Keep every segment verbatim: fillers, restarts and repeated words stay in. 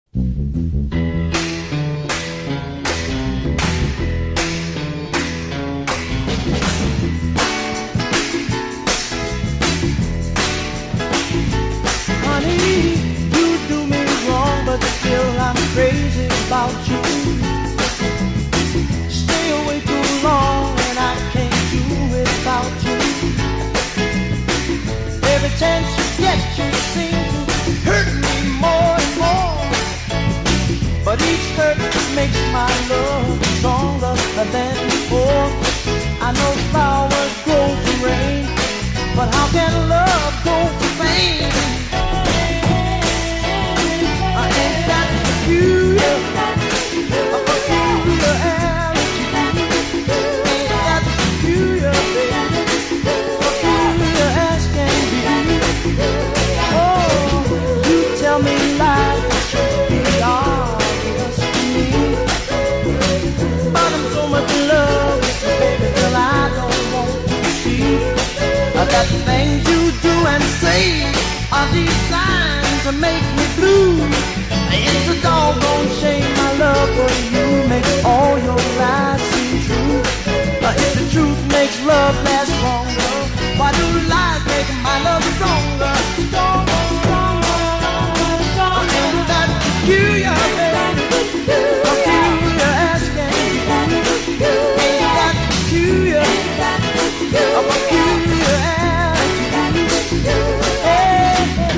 Honey, you do me wrong, but still I'm crazy about you. Stay away too long and I can't do without you. Every chance you get, you seem to hurt me more and more. But each hurt makes my love stronger than before. I know flowers grow to rain, but how can love go to fame? I ain't that peculiar, a peculiar attitude. Ain't that peculiar, baby, peculiar as can be. Oh, you tell me lies that should be obvious to me. But I'm so much in love with you, baby, till I don't want to see that things you do and say are designed to make me blue. It's a doggone shame my love for you makes all your lies seem true. Uh, if the truth makes love last longer, why do lies make my love stronger? Stronger, stronger, stronger, stronger. Ain't that peculiar, baby? Peculiar as can be. Ain't that peculiar? A peculiar attitude. Hey, hey.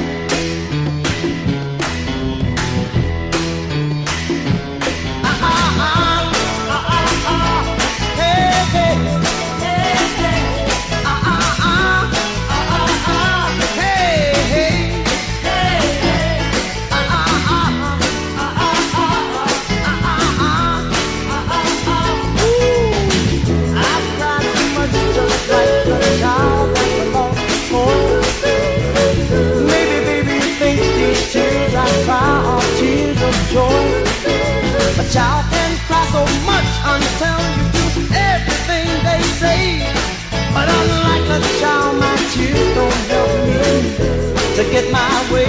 Ah, ah, ah, ah, ah, ah. Hey, hey. Hey, hey. Ah, ah, ah, ah, ah, ah. Hey, hey. Hey, hey. Ah, ah, ah, ah, ah, ah, ah, ah, ah, ah, ah. Ooh, I've cried too much just like a child that's lost before. Maybe, baby, you think these tears I cry are tears of joy. A child can cry so much until you do everything they say. But unlike a child, my tears don't help me to get my way.